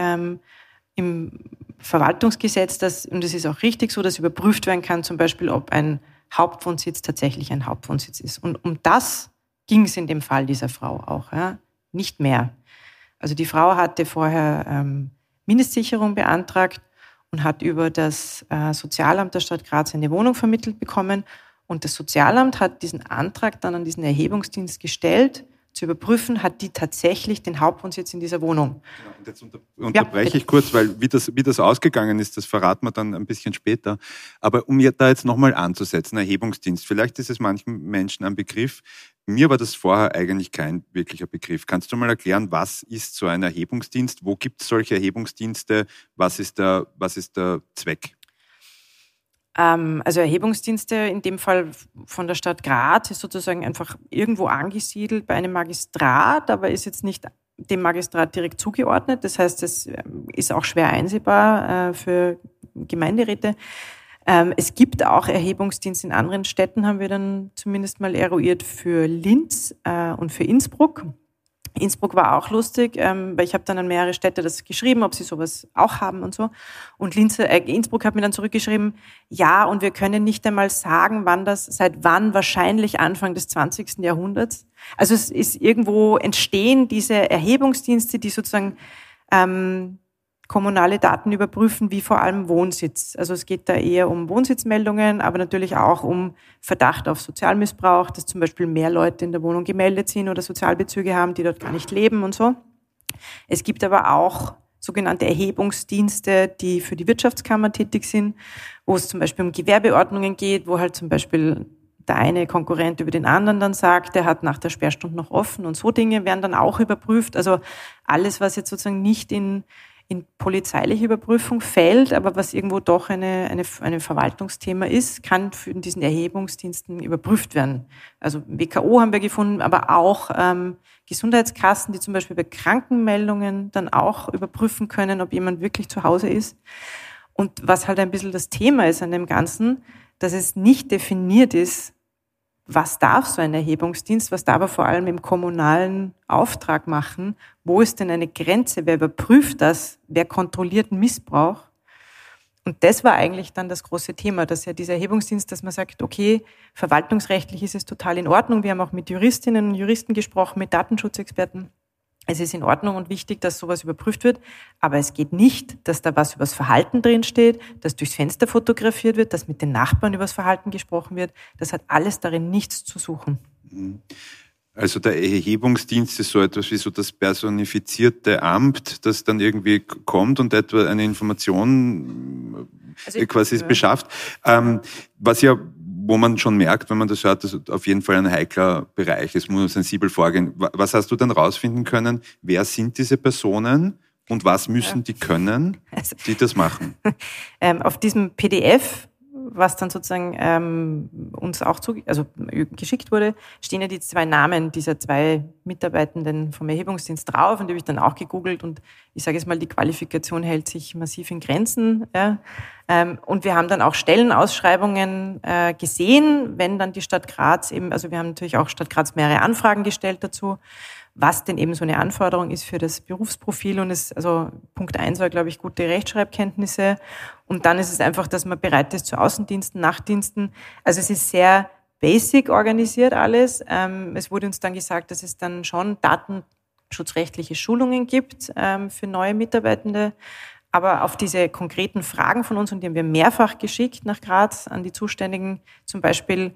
im Verwaltungsgesetz, und es ist auch richtig so, dass überprüft werden kann, zum Beispiel, ob ein Hauptwohnsitz tatsächlich ein Hauptwohnsitz ist. Und um das ging es in dem Fall dieser Frau auch, ja, nicht mehr. Also die Frau hatte vorher Mindestsicherung beantragt und hat über das Sozialamt der Stadt Graz eine Wohnung vermittelt bekommen. Und das Sozialamt hat diesen Antrag dann an diesen Erhebungsdienst gestellt, zu überprüfen, hat die tatsächlich den Hauptwohnsitz in dieser Wohnung. Genau, und jetzt unterbreche ich kurz, weil wie das ausgegangen ist, das verraten wir dann ein bisschen später. Aber um da jetzt nochmal anzusetzen, Erhebungsdienst, vielleicht ist es manchen Menschen ein Begriff. Mir war das vorher eigentlich kein wirklicher Begriff. Kannst du mal erklären, was ist so ein Erhebungsdienst? Wo gibt es solche Erhebungsdienste? Was ist der Zweck? Also Erhebungsdienste, in dem Fall von der Stadt Graz, ist sozusagen einfach irgendwo angesiedelt bei einem Magistrat, aber ist jetzt nicht dem Magistrat direkt zugeordnet. Das heißt, es ist auch schwer einsehbar für Gemeinderäte. Es gibt auch Erhebungsdienste in anderen Städten, haben wir dann zumindest mal eruiert, für Linz und für Innsbruck. Innsbruck war auch lustig, weil ich habe dann an mehrere Städte das geschrieben, ob sie sowas auch haben und so. Und Innsbruck hat mir dann zurückgeschrieben, ja, und wir können nicht einmal sagen, seit wann wahrscheinlich Anfang des 20. Jahrhunderts. Also es ist irgendwo entstehen diese Erhebungsdienste, die sozusagen kommunale Daten überprüfen, wie vor allem Wohnsitz. Also es geht da eher um Wohnsitzmeldungen, aber natürlich auch um Verdacht auf Sozialmissbrauch, dass zum Beispiel mehr Leute in der Wohnung gemeldet sind oder Sozialbezüge haben, die dort gar nicht leben und so. Es gibt aber auch sogenannte Erhebungsdienste, die für die Wirtschaftskammer tätig sind, wo es zum Beispiel um Gewerbeordnungen geht, wo halt zum Beispiel der eine Konkurrent über den anderen dann sagt, der hat nach der Sperrstunde noch offen und so Dinge werden dann auch überprüft. Also alles, was jetzt sozusagen nicht in polizeiliche Überprüfung fällt, aber was irgendwo doch eine Verwaltungsthema ist, kann für diesen Erhebungsdiensten überprüft werden. Also WKO haben wir gefunden, aber auch Gesundheitskassen, die zum Beispiel bei Krankenmeldungen dann auch überprüfen können, ob jemand wirklich zu Hause ist. Und was halt ein bisschen das Thema ist an dem Ganzen, dass es nicht definiert ist, was darf so ein Erhebungsdienst, was darf er vor allem im kommunalen Auftrag machen, wo ist denn eine Grenze, wer überprüft das, wer kontrolliert Missbrauch? Und das war eigentlich dann das große Thema, dass ja dieser Erhebungsdienst, dass man sagt, okay, verwaltungsrechtlich ist es total in Ordnung, wir haben auch mit Juristinnen und Juristen gesprochen, mit Datenschutzexperten. Es ist in Ordnung und wichtig, dass sowas überprüft wird, aber es geht nicht, dass da was übers Verhalten drin steht, dass durchs Fenster fotografiert wird, dass mit den Nachbarn übers Verhalten gesprochen wird. Das hat alles darin nichts zu suchen. Also der Erhebungsdienst ist so etwas wie so das personifizierte Amt, das dann irgendwie kommt und etwa eine Information quasi beschafft. Was ja, wo man schon merkt, wenn man das hört, dass auf jeden Fall ein heikler Bereich ist, muss man sensibel vorgehen. Was hast du dann rausfinden können? Wer sind diese Personen und was müssen die können, die das machen? Auf diesem PDF, was dann sozusagen uns auch geschickt wurde, stehen ja die 2 Namen dieser 2 Mitarbeitenden vom Erhebungsdienst drauf und die habe ich dann auch gegoogelt und ich sage jetzt mal, die Qualifikation hält sich massiv in Grenzen. Ja. Und wir haben dann auch Stellenausschreibungen gesehen, wenn dann die Stadt Graz eben, also wir haben natürlich auch Stadt Graz mehrere Anfragen gestellt dazu, was denn eben so eine Anforderung ist für das Berufsprofil und also Punkt 1 war, glaube ich, gute Rechtschreibkenntnisse und dann ist es einfach, dass man bereit ist zu Außendiensten, Nachtdiensten. Also es ist sehr basic organisiert alles. Es wurde uns dann gesagt, dass es dann schon datenschutzrechtliche Schulungen gibt für neue Mitarbeitende, aber auf diese konkreten Fragen von uns, und die haben wir mehrfach geschickt nach Graz an die Zuständigen, zum Beispiel,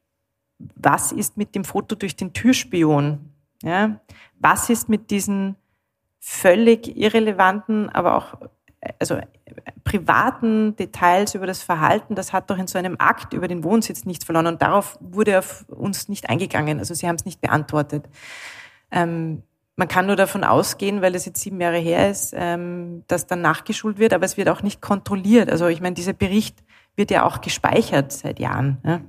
was ist mit dem Foto durch den Türspion? Ja, was ist mit diesen völlig irrelevanten, aber auch privaten Details über das Verhalten? Das hat doch in so einem Akt über den Wohnsitz nichts verloren und darauf wurde auf uns nicht eingegangen. Also sie haben es nicht beantwortet. Man kann nur davon ausgehen, weil es jetzt 7 Jahre her ist, dass dann nachgeschult wird, aber es wird auch nicht kontrolliert. Also ich meine, dieser Bericht wird ja auch gespeichert seit Jahren. Ja.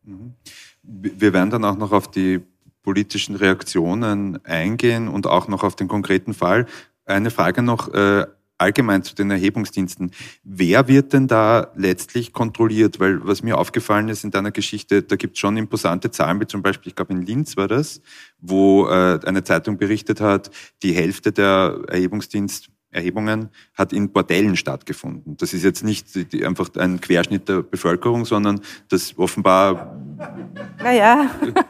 Wir werden dann auch noch auf die politischen Reaktionen eingehen und auch noch auf den konkreten Fall. Eine Frage noch allgemein zu den Erhebungsdiensten. Wer wird denn da letztlich kontrolliert? Weil was mir aufgefallen ist in deiner Geschichte, da gibt es schon imposante Zahlen, wie zum Beispiel, ich glaube in Linz war das, wo eine Zeitung berichtet hat, die Hälfte der Erhebungen hat in Bordellen stattgefunden. Das ist jetzt nicht einfach ein Querschnitt der Bevölkerung, sondern das offenbar... Naja...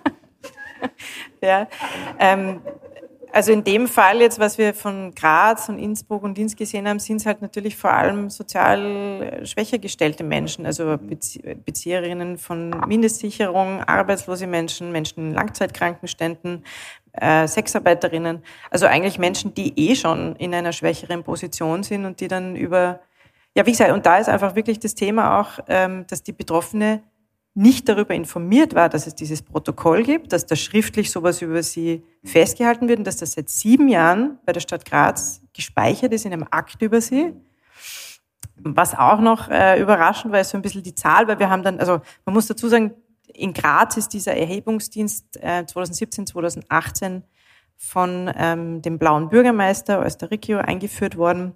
Ja, also in dem Fall jetzt, was wir von Graz und Innsbruck und Linz gesehen haben, sind es halt natürlich vor allem sozial schwächer gestellte Menschen, also Bezieherinnen von Mindestsicherung, arbeitslose Menschen, Menschen in Langzeitkrankenständen, Sexarbeiterinnen, also eigentlich Menschen, die schon in einer schwächeren Position sind und die dann wie gesagt, und da ist einfach wirklich das Thema auch, dass die Betroffene nicht darüber informiert war, dass es dieses Protokoll gibt, dass da schriftlich sowas über sie festgehalten wird und dass das seit 7 Jahren bei der Stadt Graz gespeichert ist in einem Akt über sie. Was auch noch überraschend war, ist so ein bisschen die Zahl, weil wir haben dann, also man muss dazu sagen, in Graz ist dieser Erhebungsdienst 2017, 2018 von dem blauen Bürgermeister Oesterreggio eingeführt worden.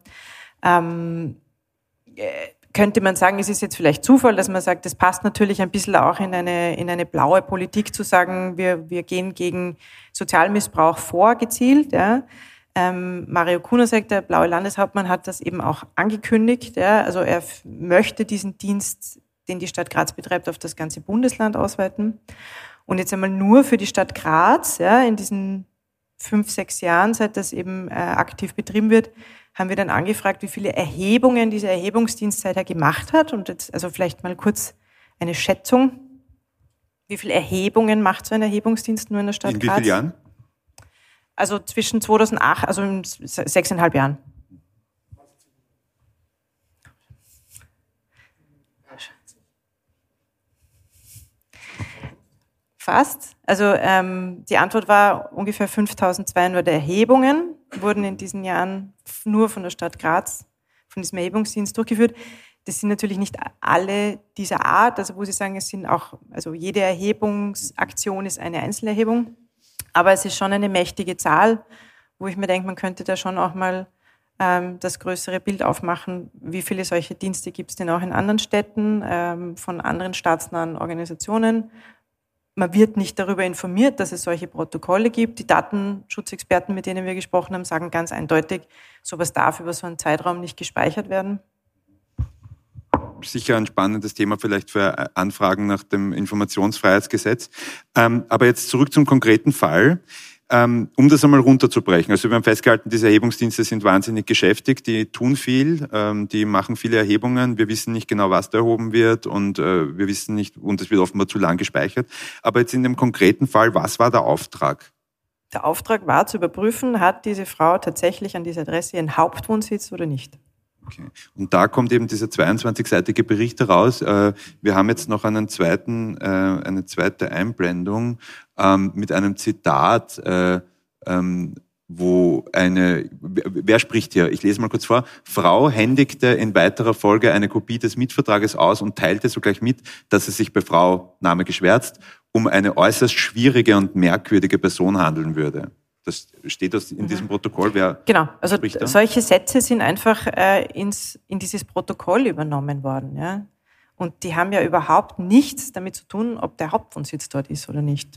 Könnte man sagen, es ist jetzt vielleicht Zufall, dass man sagt, das passt natürlich ein bisschen auch in eine blaue Politik zu sagen, wir gehen gegen Sozialmissbrauch vor, gezielt. Ja. Mario Kunasek, der blaue Landeshauptmann, hat das eben auch angekündigt. Ja. Also er möchte diesen Dienst, den die Stadt Graz betreibt, auf das ganze Bundesland ausweiten. Und jetzt einmal nur für die Stadt Graz, ja, in diesen 5-6 Jahren, seit das eben aktiv betrieben wird, haben wir dann angefragt, wie viele Erhebungen dieser Erhebungsdienst seither gemacht hat. Und jetzt also vielleicht mal kurz eine Schätzung. Wie viele Erhebungen macht so ein Erhebungsdienst nur in der Stadt Graz? In wie vielen Jahren? Also zwischen 2008, also in 6,5 Jahren. Fast. Also die Antwort war, ungefähr 5.200 Erhebungen wurden in diesen Jahren nur von der Stadt Graz, von diesem Erhebungsdienst durchgeführt. Das sind natürlich nicht alle dieser Art, also wo Sie sagen, es sind auch, also jede Erhebungsaktion ist eine Einzelerhebung, aber es ist schon eine mächtige Zahl, wo ich mir denke, man könnte da schon auch mal das größere Bild aufmachen, wie viele solche Dienste gibt es denn auch in anderen Städten, von anderen staatsnahen Organisationen. Man wird nicht darüber informiert, dass es solche Protokolle gibt. Die Datenschutzexperten, mit denen wir gesprochen haben, sagen ganz eindeutig, sowas darf über so einen Zeitraum nicht gespeichert werden. Sicher ein spannendes Thema vielleicht für Anfragen nach dem Informationsfreiheitsgesetz. Aber jetzt zurück zum konkreten Fall. Um das einmal runterzubrechen. Also wir haben festgehalten, diese Erhebungsdienste sind wahnsinnig geschäftig, die tun viel, die machen viele Erhebungen. Wir wissen nicht genau, was da erhoben wird und wir wissen nicht, und es wird offenbar zu lang gespeichert. Aber jetzt in dem konkreten Fall, was war der Auftrag? Der Auftrag war zu überprüfen, hat diese Frau tatsächlich an dieser Adresse ihren Hauptwohnsitz oder nicht. Okay. Und da kommt eben dieser 22-seitige Bericht heraus. Wir haben jetzt noch eine zweite Einblendung mit einem Zitat, wo wer spricht hier? Ich lese mal kurz vor. Frau händigte in weiterer Folge eine Kopie des Mietvertrages aus und teilte sogleich mit, dass es sich bei Frau, Name geschwärzt, um eine äußerst schwierige und merkwürdige Person handeln würde. Das steht in diesem Protokoll. Genau, also solche Sätze sind einfach in dieses Protokoll übernommen worden. Ja? Und die haben ja überhaupt nichts damit zu tun, ob der Hauptwohnsitz dort ist oder nicht.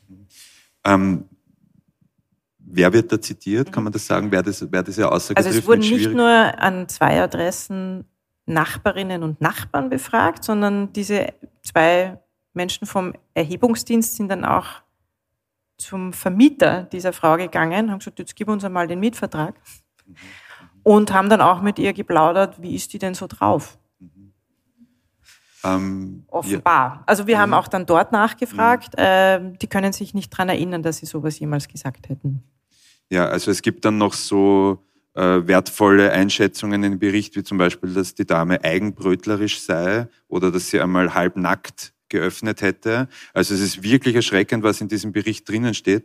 Wer wird da zitiert? Kann man das sagen? Wer diese Aussage trifft? Also es wurden nicht nur an 2 Adressen Nachbarinnen und Nachbarn befragt, sondern diese 2 Menschen vom Erhebungsdienst sind dann auch zum Vermieter dieser Frau gegangen, haben gesagt, jetzt gib uns einmal den Mietvertrag und haben dann auch mit ihr geplaudert, wie ist die denn so drauf? Offenbar. Ja. Also wir haben auch dann dort nachgefragt, die können sich nicht daran erinnern, dass sie sowas jemals gesagt hätten. Ja, also es gibt dann noch so wertvolle Einschätzungen im Bericht, wie zum Beispiel, dass die Dame eigenbrötlerisch sei oder dass sie einmal halbnackt geöffnet hätte. Also es ist wirklich erschreckend, was in diesem Bericht drinnen steht.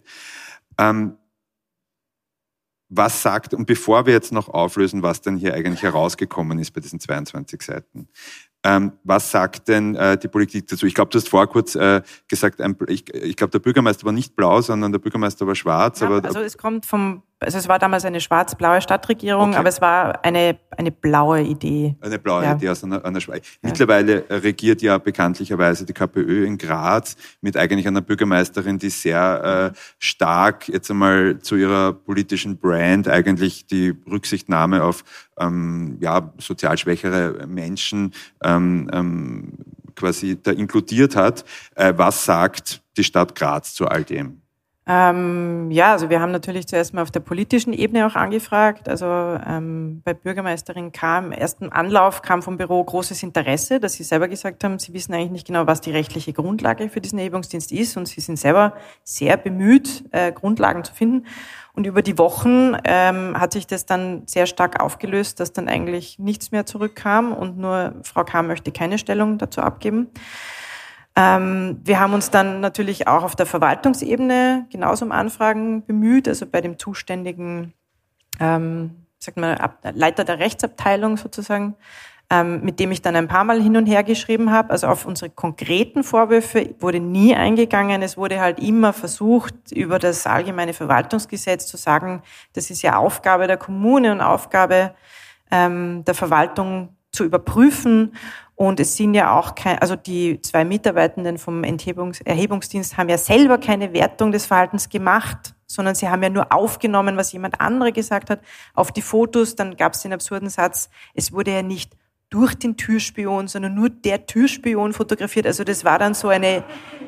Was sagt, und bevor wir jetzt noch auflösen, was denn hier eigentlich herausgekommen ist bei diesen 22 Seiten, was sagt denn die Politik dazu? Ich glaube, du hast vorher kurz gesagt, ich glaube, der Bürgermeister war nicht blau, sondern der Bürgermeister war schwarz. Ja, aber also es war damals eine schwarz-blaue Stadtregierung, okay. Aber es war eine blaue Idee. Eine blaue Idee aus einer Schweiz. Ja. Mittlerweile regiert ja bekanntlicherweise die KPÖ in Graz mit eigentlich einer Bürgermeisterin, die sehr stark jetzt einmal zu ihrer politischen Brand eigentlich die Rücksichtnahme auf sozial schwächere Menschen quasi da inkludiert hat. Was sagt die Stadt Graz zu all dem? Also wir haben natürlich zuerst mal auf der politischen Ebene auch angefragt. Also bei Bürgermeisterin im ersten Anlauf kam vom Büro großes Interesse, dass sie selber gesagt haben, sie wissen eigentlich nicht genau, was die rechtliche Grundlage für diesen Erhebungsdienst ist und sie sind selber sehr bemüht, Grundlagen zu finden. Und über die Wochen hat sich das dann sehr stark aufgelöst, dass dann eigentlich nichts mehr zurückkam und nur Frau K. möchte keine Stellung dazu abgeben. Wir haben uns dann natürlich auch auf der Verwaltungsebene genauso um Anfragen bemüht, also bei dem zuständigen Leiter der Rechtsabteilung sozusagen, mit dem ich dann ein paar Mal hin und her geschrieben habe. Also auf unsere konkreten Vorwürfe wurde nie eingegangen. Es wurde halt immer versucht, über das allgemeine Verwaltungsgesetz zu sagen, das ist ja Aufgabe der Kommune und Aufgabe der Verwaltung zu überprüfen. Und es sind ja auch also die 2 Mitarbeitenden vom Erhebungsdienst haben ja selber keine Wertung des Verhaltens gemacht, sondern sie haben ja nur aufgenommen, was jemand andere gesagt hat, auf die Fotos. Dann gab es den absurden Satz, es wurde ja nicht durch den Türspion, sondern nur der Türspion fotografiert. Also das war dann so eine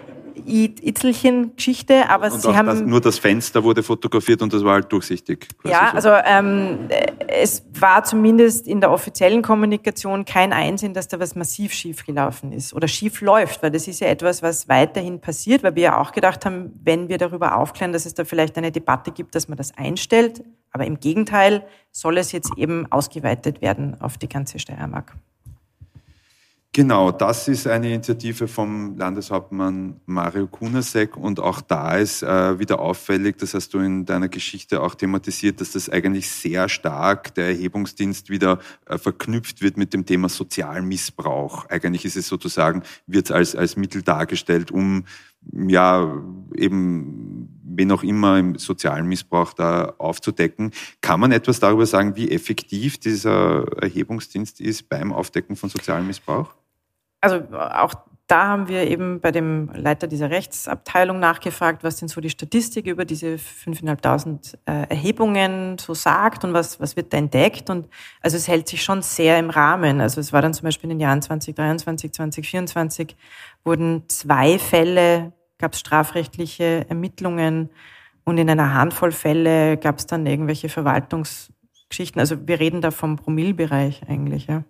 Itzelchen-Geschichte, aber und sie haben... nur das Fenster wurde fotografiert und das war halt durchsichtig. Ja, so. Also es war zumindest in der offiziellen Kommunikation kein Einsehen, dass da was massiv schief gelaufen ist oder schief läuft, weil das ist ja etwas, was weiterhin passiert, weil wir ja auch gedacht haben, wenn wir darüber aufklären, dass es da vielleicht eine Debatte gibt, dass man das einstellt, aber im Gegenteil soll es jetzt eben ausgeweitet werden auf die ganze Steiermark. Genau, das ist eine Initiative vom Landeshauptmann Mario Kunasek und auch da ist wieder auffällig, das hast du in deiner Geschichte auch thematisiert, dass das eigentlich sehr stark der Erhebungsdienst wieder verknüpft wird mit dem Thema Sozialmissbrauch. Eigentlich ist es sozusagen, wird es als Mittel dargestellt, um ja eben wen auch immer im sozialen Missbrauch da aufzudecken. Kann man etwas darüber sagen, wie effektiv dieser Erhebungsdienst ist beim Aufdecken von sozialem Missbrauch? Also auch da haben wir eben bei dem Leiter dieser Rechtsabteilung nachgefragt, was denn so die Statistik über diese 5.500 Erhebungen so sagt und was wird da entdeckt. Und also es hält sich schon sehr im Rahmen. Also es war dann zum Beispiel in den Jahren 2023, 2024 wurden 2 Fälle, gab es strafrechtliche Ermittlungen und in einer Handvoll Fälle gab es dann irgendwelche Verwaltungsgeschichten. Also wir reden da vom Promillbereich eigentlich, ja.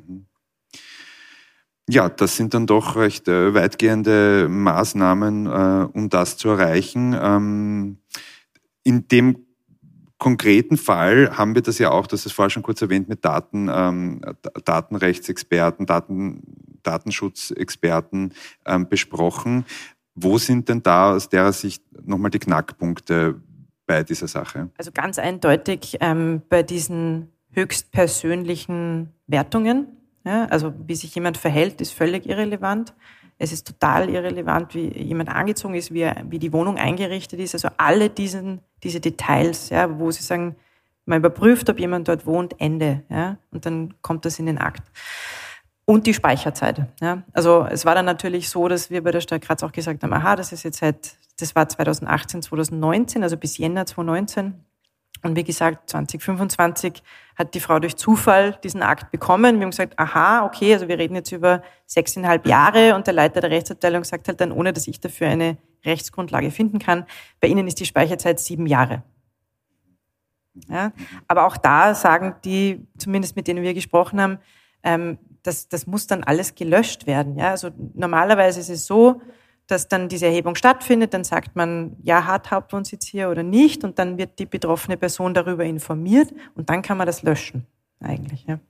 Ja, das sind dann doch recht weitgehende Maßnahmen, um das zu erreichen. In dem konkreten Fall haben wir das ja auch, das ist vorher schon kurz erwähnt, mit Datenrechtsexperten, Datenschutzexperten besprochen. Wo sind denn da aus derer Sicht nochmal die Knackpunkte bei dieser Sache? Also ganz eindeutig bei diesen höchstpersönlichen Wertungen. Ja, also wie sich jemand verhält, ist völlig irrelevant. Es ist total irrelevant, wie jemand angezogen ist, wie die Wohnung eingerichtet ist. Also alle diese Details, ja, wo sie sagen, man überprüft, ob jemand dort wohnt, Ende. Ja, und dann kommt das in den Akt. Und die Speicherzeit. Ja. Also es war dann natürlich so, dass wir bei der Stadt Graz auch gesagt haben, das war 2018, 2019, also bis Jänner 2019. Und wie gesagt, 2025 hat die Frau durch Zufall diesen Akt bekommen. Wir haben gesagt, okay, also wir reden jetzt über 6,5 Jahre und der Leiter der Rechtsabteilung sagt halt dann, ohne dass ich dafür eine Rechtsgrundlage finden kann, bei Ihnen ist die Speicherzeit 7 Jahre. Ja, aber auch da sagen die, zumindest mit denen wir gesprochen haben, das muss dann alles gelöscht werden. Ja, also normalerweise ist es so, dass dann diese Erhebung stattfindet, dann sagt man, ja, hat Hauptwohnsitz hier oder nicht und dann wird die betroffene Person darüber informiert und dann kann man das löschen, eigentlich. Ja.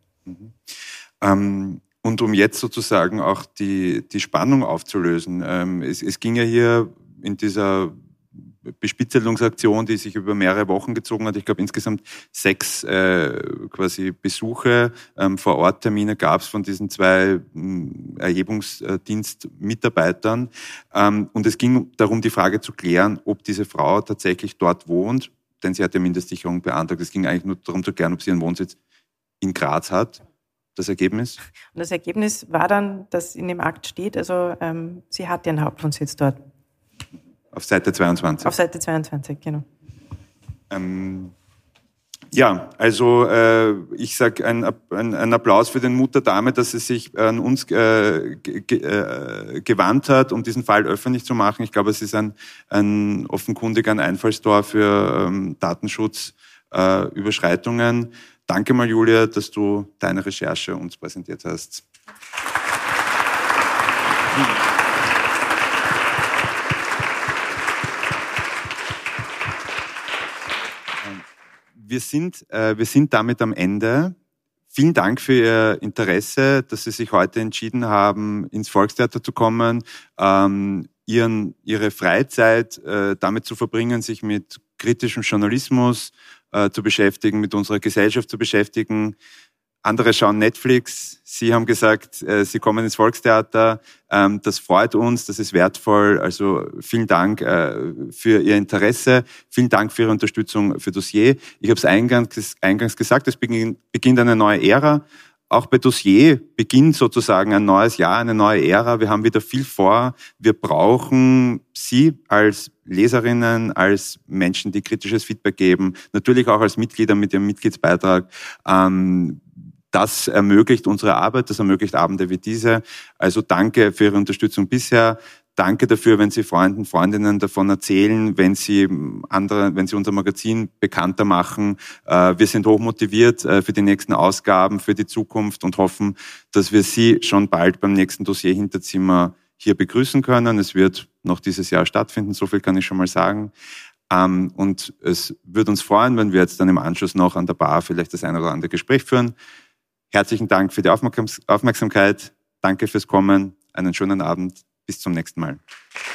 Und um jetzt sozusagen auch die Spannung aufzulösen, es ging ja hier in dieser Bespitzelungsaktion, die sich über mehrere Wochen gezogen hat. Ich glaube, insgesamt 6 quasi Besuche, vor Ort Termine gab es von diesen 2 Erhebungsdienstmitarbeitern. Und es ging darum, die Frage zu klären, ob diese Frau tatsächlich dort wohnt, denn sie hat ja Mindestsicherung beantragt. Es ging eigentlich nur darum zu klären, ob sie ihren Wohnsitz in Graz hat. Das Ergebnis? Und das Ergebnis war dann, dass in dem Akt steht, also sie hat ihren Hauptwohnsitz dort. Auf Seite 22. Auf Seite 22, genau. Ja, also ich sage ein Applaus für den Mut der Dame, dass sie sich an uns gewandt hat, um diesen Fall öffentlich zu machen. Ich glaube, es ist ein offenkundig ein Einfallstor für Datenschutzüberschreitungen. Danke mal, Julia, dass du deine Recherche uns präsentiert hast. Wir sind damit am Ende. Vielen Dank für Ihr Interesse, dass Sie sich heute entschieden haben, ins Volkstheater zu kommen, Ihre Freizeit damit zu verbringen, sich mit kritischem Journalismus zu beschäftigen, mit unserer Gesellschaft zu beschäftigen. Andere schauen Netflix. Sie haben gesagt, Sie kommen ins Volkstheater. Das freut uns, das ist wertvoll. Also vielen Dank für Ihr Interesse. Vielen Dank für Ihre Unterstützung für Dossier. Ich habe es eingangs gesagt, es beginnt eine neue Ära. Auch bei Dossier beginnt sozusagen ein neues Jahr, eine neue Ära. Wir haben wieder viel vor. Wir brauchen Sie als Leserinnen, als Menschen, die kritisches Feedback geben, natürlich auch als Mitglieder mit Ihrem Mitgliedsbeitrag. Das ermöglicht unsere Arbeit, das ermöglicht Abende wie diese. Also danke für Ihre Unterstützung bisher. Danke dafür, wenn Sie Freunden, Freundinnen davon erzählen, wenn Sie unser Magazin bekannter machen. Wir sind hochmotiviert für die nächsten Ausgaben, für die Zukunft und hoffen, dass wir Sie schon bald beim nächsten Dossier Hinterzimmer hier begrüßen können. Es wird noch dieses Jahr stattfinden, so viel kann ich schon mal sagen. Und es würde uns freuen, wenn wir jetzt dann im Anschluss noch an der Bar vielleicht das eine oder andere Gespräch führen. Herzlichen Dank für die Aufmerksamkeit. Danke fürs Kommen. Einen schönen Abend. Bis zum nächsten Mal.